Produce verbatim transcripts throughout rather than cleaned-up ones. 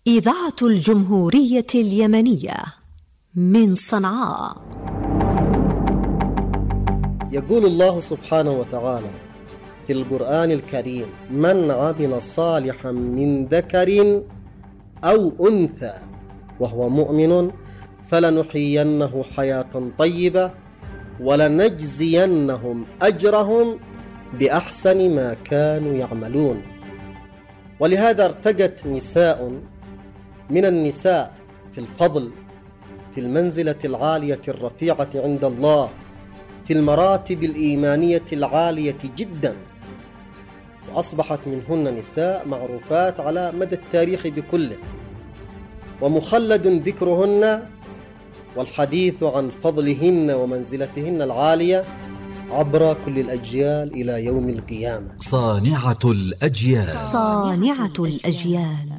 إذاعة الجمهورية اليمنية من صنعاء. يقول الله سبحانه وتعالى في القرآن الكريم: من عمل صالحا من ذكر أو أنثى وهو مؤمن فلنحيينه حياة طيبة ولنجزينهم أجرهم بأحسن ما كانوا يعملون. ولهذا ارتقت نساء من النساء في الفضل، في المنزلة العالية الرفيعة عند الله، في المراتب الإيمانية العالية جدا، وأصبحت منهن نساء معروفات على مدى التاريخ بكله، ومخلد ذكرهن والحديث عن فضلهن ومنزلتهن العالية عبر كل الأجيال إلى يوم القيامة. صانعة الأجيال. صانعة الأجيال.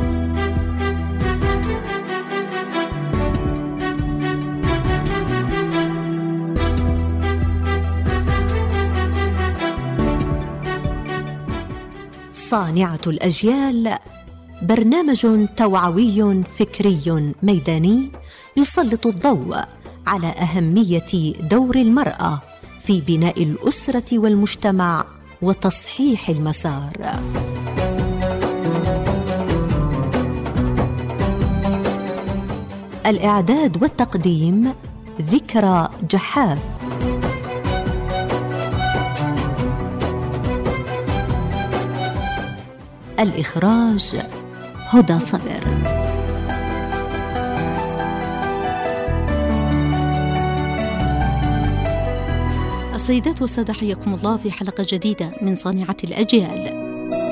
صانعة الأجيال برنامج توعوي فكري ميداني يسلط الضوء على أهمية دور المرأة في بناء الأسرة والمجتمع وتصحيح المسار. الإعداد والتقديم ذكرى جحاف. الإخراج هدى صدر. السيدات والسادة، حياكم الله في حلقة جديدة من صانعة الأجيال.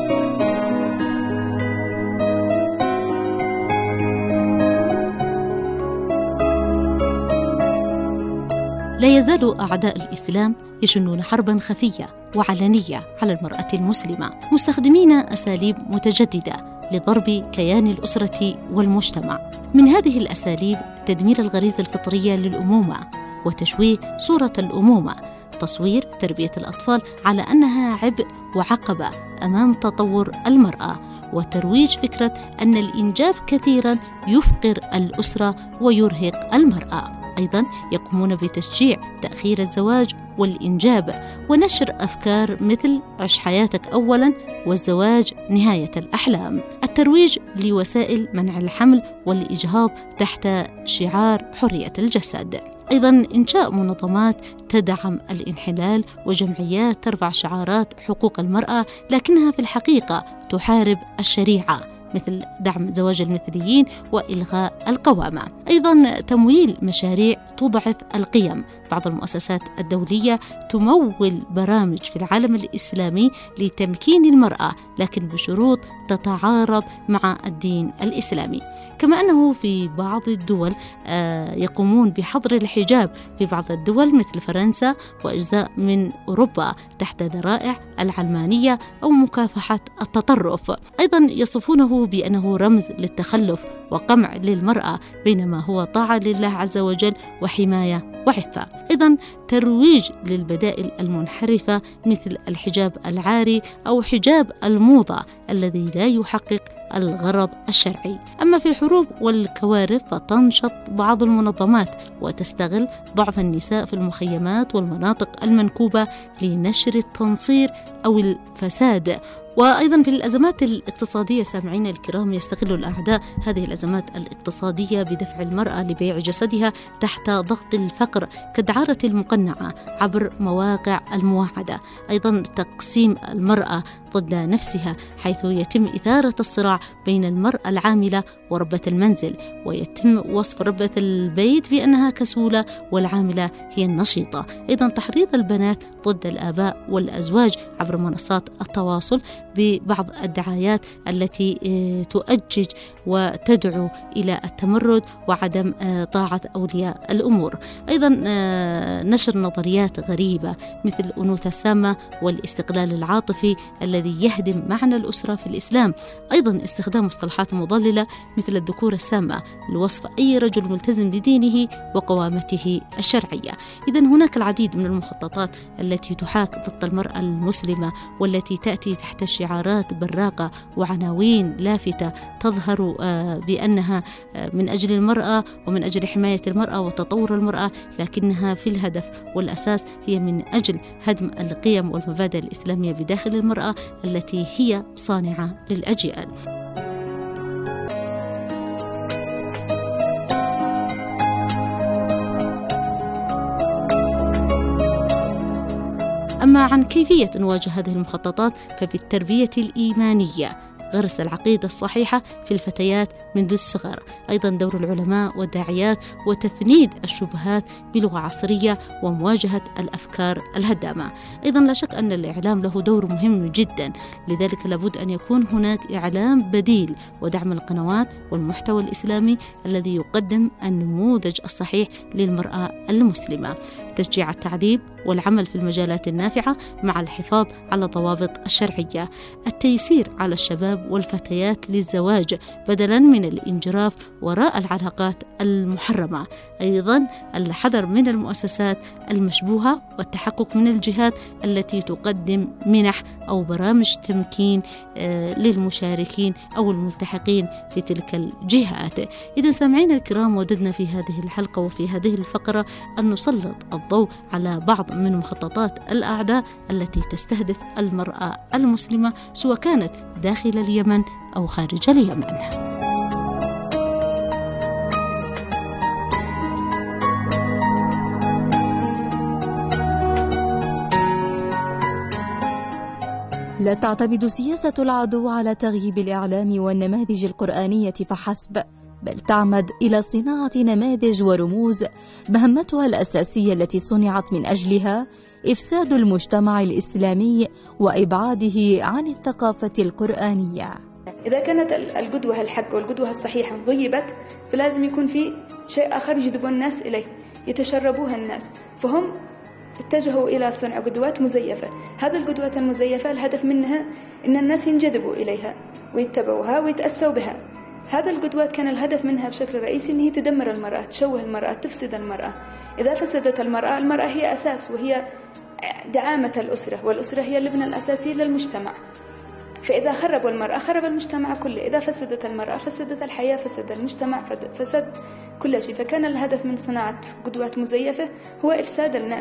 لا يزال أعداء الإسلام يشنون حربا خفية وعلنية على المرأة المسلمة، مستخدمين أساليب متجددة لضرب كيان الأسرة والمجتمع. من هذه الأساليب تدمير الغريزة الفطرية للأمومة وتشويه صورة الأمومة، تصوير تربية الأطفال على أنها عبء وعقبة أمام تطور المرأة، وترويج فكرة أن الإنجاب كثيرا يفقر الأسرة ويرهق المرأة. أيضا يقومون بتشجيع تأخير الزواج والإنجاب ونشر أفكار مثل عش حياتك أولا والزواج نهاية الأحلام، الترويج لوسائل منع الحمل والإجهاض تحت شعار حرية الجسد، أيضا إنشاء منظمات تدعم الانحلال وجمعيات ترفع شعارات حقوق المرأة لكنها في الحقيقة تحارب الشريعة، مثل دعم زواج المثليين وإلغاء القوامة. أيضا تمويل مشاريع تضعف القيم. بعض المؤسسات الدولية تمول برامج في العالم الإسلامي لتمكين المرأة لكن بشروط تتعارض مع الدين الإسلامي. كما أنه في بعض الدول يقومون بحظر الحجاب في بعض الدول مثل فرنسا وأجزاء من أوروبا تحت ذرائع العلمانية أو مكافحة التطرف. أيضا يصفونه بأنه رمز للتخلف وقمع للمرأة بينما هو طاعة لله عز وجل وحماية وعفة. أيضا ترويج للبدائل المنحرفة مثل الحجاب العاري أو حجاب الموضة الذي لا يحقق الغرض الشرعي. أما في الحروب والكوارث فتنشط بعض المنظمات وتستغل ضعف النساء في المخيمات والمناطق المنكوبة لنشر التنصير أو الفساد. وأيضا في الأزمات الاقتصادية سامعين الكرام يستغل الأعداء هذه الأزمات الاقتصادية بدفع المرأة لبيع جسدها تحت ضغط الفقر كالدعارة المقنعة عبر مواقع المواعدة. أيضا تقسيم المرأة ضد نفسها حيث يتم إثارة الصراع بين المرأة العاملة وربة المنزل، ويتم وصف ربة البيت بأنها كسولة والعاملة هي النشيطة. أيضا تحريض البنات ضد الآباء والأزواج عبر منصات التواصل ببعض الدعايات التي تؤجج وتدعو إلى التمرد وعدم طاعة أولياء الأمور. أيضا نشر نظريات غريبة مثل الأنوثة السامة والاستقلال العاطفي الذي يهدم معنى الأسرة في الإسلام. أيضا استخدام مصطلحات مضللة مثل الذكورة السامة لوصف أي رجل ملتزم بدينه وقوامته الشرعية. إذن هناك العديد من المخططات التي تحاك ضد المرأة المسلمة المسلمة، والتي تأتي تحت شعارات براقة وعناوين لافتة تظهر بأنها من أجل المرأة ومن أجل حماية المرأة وتطور المرأة، لكنها في الهدف والأساس هي من أجل هدم القيم والمبادئ الإسلامية بداخل المرأة التي هي صانعة للأجيال. أما عن كيفية نواجه هذه المخططات ففي التربية الإيمانية، غرس العقيدة الصحيحة في الفتيات منذ الصغر، أيضا دور العلماء والداعيات وتفنيد الشبهات بلغة عصرية ومواجهة الأفكار الهدامة. أيضا لا شك أن الإعلام له دور مهم جدا، لذلك لابد أن يكون هناك إعلام بديل ودعم القنوات والمحتوى الإسلامي الذي يقدم النموذج الصحيح للمرأة المسلمة، تشجيع التعليم والعمل في المجالات النافعة مع الحفاظ على الضوابط الشرعية، التيسير على الشباب والفتيات للزواج بدلا من الانجراف وراء العلاقات المحرمة، أيضا الحذر من المؤسسات المشبوهة والتحقق من الجهات التي تقدم منح أو برامج تمكين للمشاركين أو الملتحقين في تلك الجهات. إذا سامعين الكرام، وددنا في هذه الحلقة وفي هذه الفقرة أن نسلط الضوء على بعض من مخططات الأعداء التي تستهدف المرأة المسلمة سواء كانت داخل اليمن أو خارج اليمن. لا تعتمد سياسة العدو على تغييب الإعلام والنماذج القرآنية فحسب، بل تعمد إلى صناعة نماذج ورموز مهمتها الأساسية التي صنعت من أجلها إفساد المجتمع الإسلامي وإبعاده عن الثقافة القرآنية. إذا كانت القدوة الحق والقدوة الصحيحة غيبت، فلازم يكون في شيء آخر يجذبون الناس إليه يتشربوها الناس، فهم اتجهوا إلى صنع قدوات مزيفة. هذه القدوات المزيفة الهدف منها أن الناس ينجذبوا إليها ويتبعوها ويتأسوا بها. هذا القدوات كان الهدف منها بشكل رئيسي أن هي تدمر المرأة، تشوه المرأة، تفسد المرأة. إذا فسدت المرأة، المرأة هي أساس وهي دعامة الأسرة، والأسرة هي اللبنة الأساسي للمجتمع. فإذا خربوا المرأة خرب المجتمع كله، إذا فسدت المرأة فسدت الحياة، فسد المجتمع، فسد كل شيء. فكان الهدف من صناعة قدوات مزيفة هو إفساد الناس.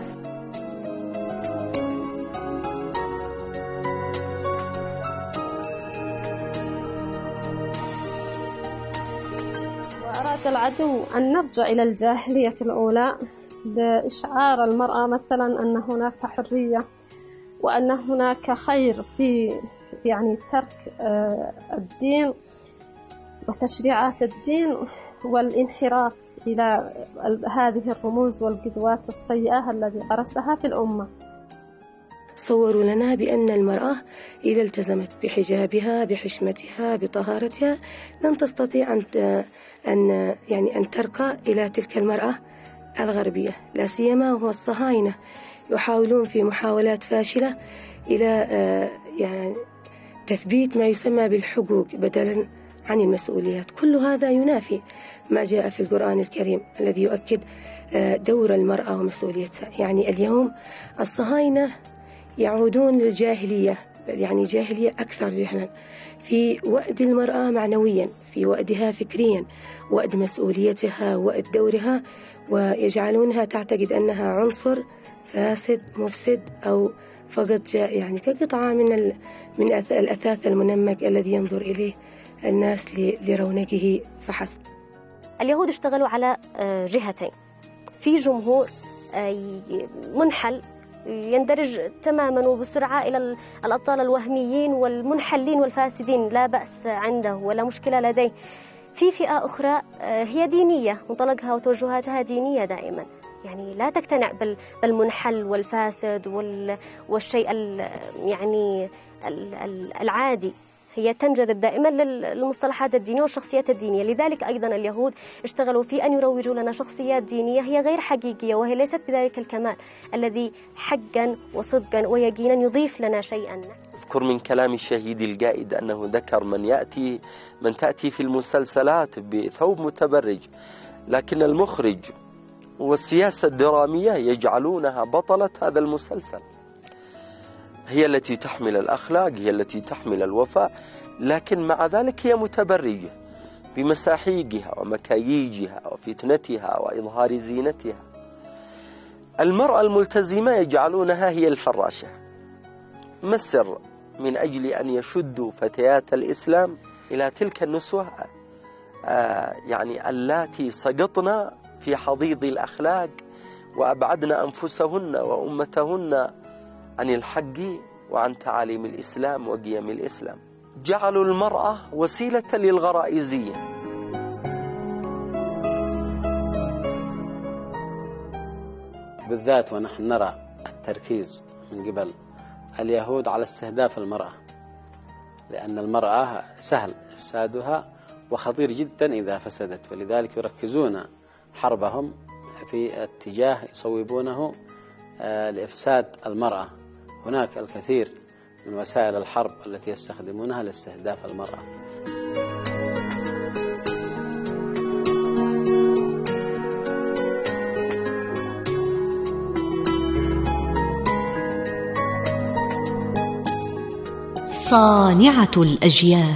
وأراد العدو أن نرجع إلى الجاهلية الأولى بإشعار المرأة مثلا أن هناك حرية وأن هناك خير في يعني ترك الدين وتشريعات الدين والانحراف إلى هذه الرموز والقدوات السيئة التي غرسها في الأمة. صوروا لنا بأن المرأة إذا التزمت بحجابها بحشمتها بطهارتها لن تستطيع أن أن يعني أن ترقى إلى تلك المرأة الغربية، لا سيما وهو الصهاينة يحاولون في محاولات فاشلة إلى يعني تثبيت ما يسمى بالحقوق بدلا عن المسؤوليات. كل هذا ينافي ما جاء في القرآن الكريم الذي يؤكد دور المرأة ومسؤوليتها. يعني اليوم الصهاينة يعودون للجاهلية، يعني جاهلية أكثر جهلا في وأد المرأة معنويا، في وأدها فكريا، وأد مسؤوليتها، وأد دورها، ويجعلونها تعتقد أنها عنصر فاسد مفسد أو فقط جاء يعني كقطعة من من الأثاث المنمق الذي ينظر إليه الناس لرونقه فحسب. اليهود اشتغلوا على جهتين، في جمهور منحل يندرج تماما وبسرعة إلى الأبطال الوهميين والمنحلين والفاسدين، لا بأس عنده ولا مشكلة لديه. في فئة أخرى هي دينية، منطلقها وتوجهاتها دينية دائما، يعني لا تقتنع بالمنحل والفاسد والشيء يعني العادي، هي تنجذب دائما للمصطلحات الدينية والشخصيات الدينية. لذلك أيضا اليهود اشتغلوا في أن يروجوا لنا شخصيات دينية هي غير حقيقية، وهي ليست بذلك الكمال الذي حقا وصدقا ويقينا يضيف لنا شيئا. أذكر من كلام الشهيد القائد أنه ذكر من يأتي من تأتي في المسلسلات بثوب متبرج، لكن المخرج والسياسة الدرامية يجعلونها بطلة هذا المسلسل. هي التي تحمل الأخلاق، هي التي تحمل الوفاء، لكن مع ذلك هي متبرجة بمساحيقها ومكاييجها وفتنتها وإظهار زينتها. المرأة الملتزمة يجعلونها هي الفراشة. ما السر؟ من أجل أن يشدوا فتيات الإسلام إلى تلك النسوة آه يعني اللاتي سقطن في حضيض الأخلاق وأبعدن أنفسهن وأمتهن عن الحق وعن تعاليم الإسلام وقيم الإسلام. جعلوا المرأة وسيلة للغرائزية. بالذات ونحن نرى التركيز من قبل اليهود على استهداف المرأة، لأن المرأة سهل إفسادها وخطير جدا إذا فسدت، ولذلك يركزون حربهم في اتجاه يصوبونه لإفساد المرأة. هناك الكثير من وسائل الحرب التي يستخدمونها لاستهداف المرأة. صانعة الأجيال.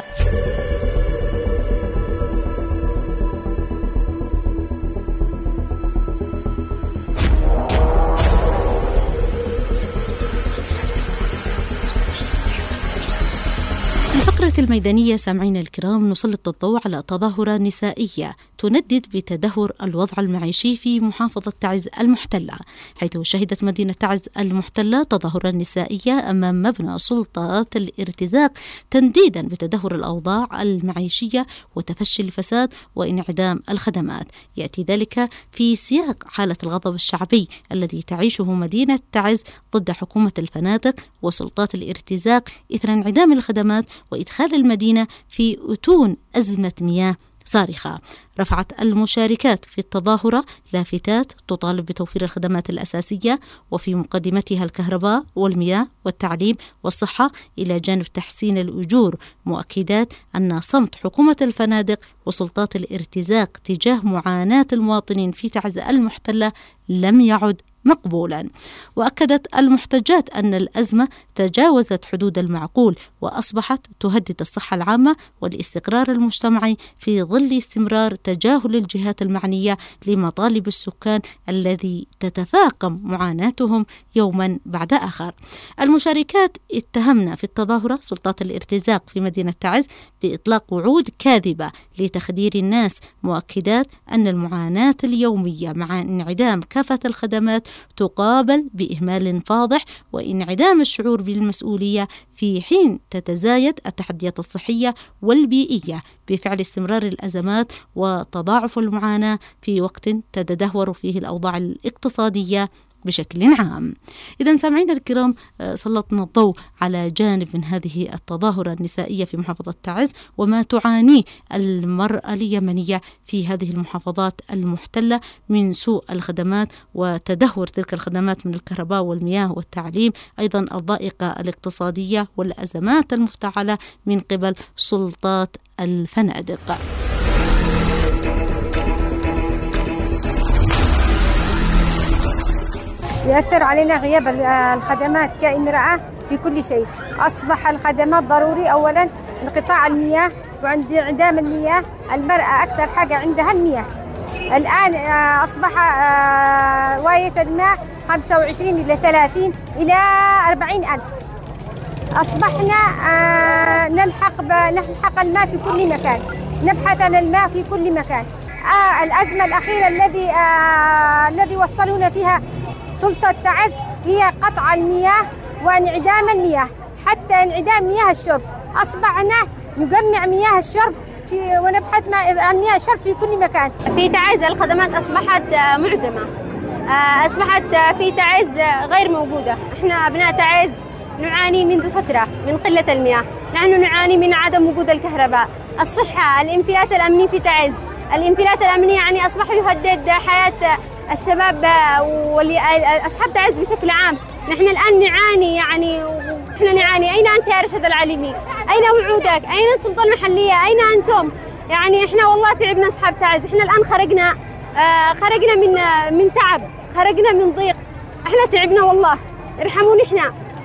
الفقرة الميدانية سامعينا الكرام نسلط الضوء على تظاهرة نسائية تندد بتدهور الوضع المعيشي في محافظة تعز المحتلة، حيث شهدت مدينة تعز المحتلة تظاهرة نسائية أمام مبنى سلطات الارتزاق تنديدا بتدهور الأوضاع المعيشية وتفشي الفساد وانعدام الخدمات. يأتي ذلك في سياق حالة الغضب الشعبي الذي تعيشه مدينة تعز ضد حكومة الفنادق وسلطات الارتزاق إثر انعدام الخدمات وإدخال المدينة في أتون أزمة مياه صارخة. رفعت المشاركات في التظاهرة لافتات تطالب بتوفير الخدمات الأساسية وفي مقدمتها الكهرباء والمياه والتعليم والصحة إلى جانب تحسين الأجور، مؤكدات أن صمت حكومة الفنادق وسلطات الارتزاق تجاه معاناة المواطنين في تعز المحتلة لم يعد مقبولا. وأكدت المحتجات أن الأزمة تجاوزت حدود المعقول وأصبحت تهدد الصحة العامة والاستقرار المجتمعي في ظل استمرار تجاهل الجهات المعنية لمطالب السكان الذي تتفاقم معاناتهم يوما بعد آخر. المشاركات اتهمنا في التظاهرة سلطات الارتزاق في مدينة تعز بإطلاق وعود كاذبة لتخدير الناس، مؤكدات أن المعاناة اليومية مع انعدام كافة الخدمات تقابل بإهمال فاضح وانعدام الشعور بالمسؤولية، في حين تتزايد التحديات الصحية والبيئية بفعل استمرار الأزمات وتضاعف المعاناة في وقت تتدهور فيه الأوضاع الاقتصادية بشكل عام. إذا سامعينا الكرام سلطنا الضوء على جانب من هذه التظاهرة النسائية في محافظة تعز وما تعانيه المرأة اليمنية في هذه المحافظات المحتلة من سوء الخدمات وتدهور تلك الخدمات من الكهرباء والمياه والتعليم، أيضا الضائقة الاقتصادية والأزمات المفتعلة من قبل سلطات الفنادق. يأثر علينا غياب الخدمات كامرأة في كل شيء. أصبح الخدمات ضروري، أولا انقطاع المياه وعند انعدام المياه المرأة أكثر حاجة عندها المياه. الآن أصبح واية الماء خمسة وعشرين إلى ثلاثين إلى أربعين ألف. أصبحنا نلحق نلحق الماء في كل مكان، نبحث عن الماء في كل مكان. الأزمة الأخيرة الذي الذي وصلونا فيها سلطة تعز هي قطع المياه وانعدام المياه، حتى انعدام مياه الشرب. أصبحنا نجمع مياه الشرب في ونبحث عن مياه الشرب في كل مكان. في تعز الخدمات أصبحت معدمة، أصبحت في تعز غير موجودة. إحنا أبناء تعز نعاني منذ فترة من قلة المياه، نحن نعاني من عدم وجود الكهرباء، الصحة، الانفلات الأمني في تعز. الانفلات الأمنية يعني أصبح يهدد حياة الشباب والأصحاب تعز بشكل عام. نحن الآن نعاني، يعني نحن نعاني. أين أنت يا رشد العليمي؟ أين وعودك؟ أين السلطة المحلية؟ أين أنتم؟ يعني إحنا والله تعبنا أصحاب تعز. إحنا الآن خرجنا آه خرجنا من من تعب، خرجنا من ضيق. إحنا تعبنا والله، ارحمونا. إحنا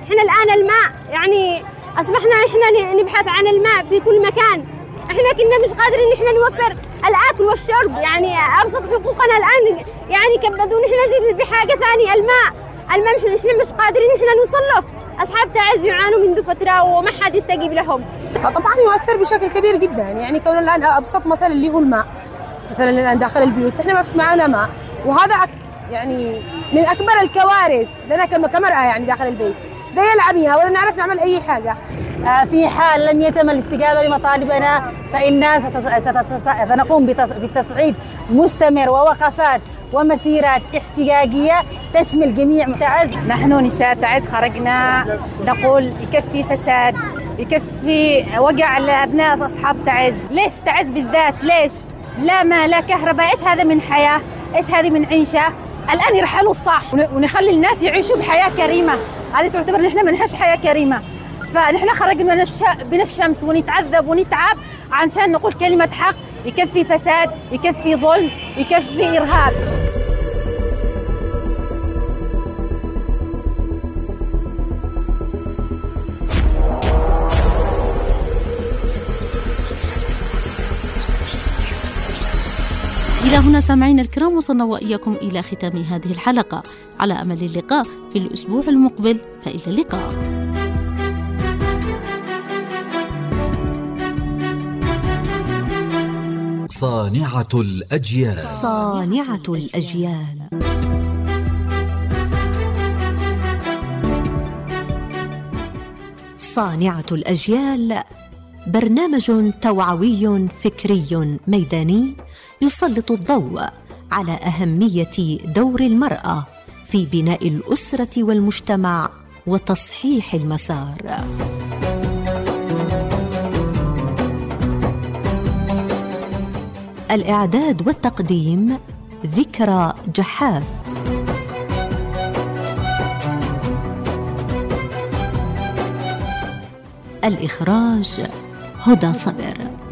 إحنا الآن الماء يعني أصبحنا إحنا نبحث عن الماء في كل مكان. إحنا كنا مش قادرين إحنا نوفر الأكل والشرب، يعني أبسط حقوقنا الآن يعني كبدون إحنا زي بحاجة ثانية الماء. الماء إحنا مش قادرين إحنا نوصل له. أصحاب تعز يعانوا منذ فترة وما حد يستجيب لهم. طبعا يؤثر بشكل كبير جدا، يعني كون الآن أبسط مثل اللي هو الماء مثلا الآن داخل البيوت إحنا ما فيش معانا ماء، وهذا يعني من أكبر الكوارث لنا كمرأة يعني داخل البيت، زي العمية ولا نعرف نعمل أي حاجة. في حال لم يتم الاستجابة لمطالبنا فإننا سنقوم بتصعيد مستمر ووقفات ومسيرات احتجاجية تشمل جميع تعز. نحن نساء تعز خرجنا نقول يكفي فساد، يكفي وقع لأبناء أصحاب تعز. ليش تعز بالذات؟ ليش؟ لا ماء لا كهرباء، إيش هذا من حياة؟ إيش هذه من عيشة؟ الآن يرحلوا الصح ونخلي الناس يعيشوا بحياة كريمة، هذه تعتبر نحن ما نعيش حياة كريمة. فنحن خرجنا من الشمس ونتعذب ونتعب عشان نقول كلمة حق، يكفي فساد، يكفي ظلم، يكفي إرهاب. إلى هنا سامعين الكرام وصلنا وإياكم إلى ختام هذه الحلقة، على أمل اللقاء في الأسبوع المقبل، فإلى اللقاء. صانعة الأجيال. صانعة الأجيال. صانعة الأجيال برنامج توعوي فكري ميداني يسلط الضوء على أهمية دور المرأة في بناء الأسرة والمجتمع وتصحيح المسار. الإعداد والتقديم ذكرى جحاف. الإخراج هدى صدر.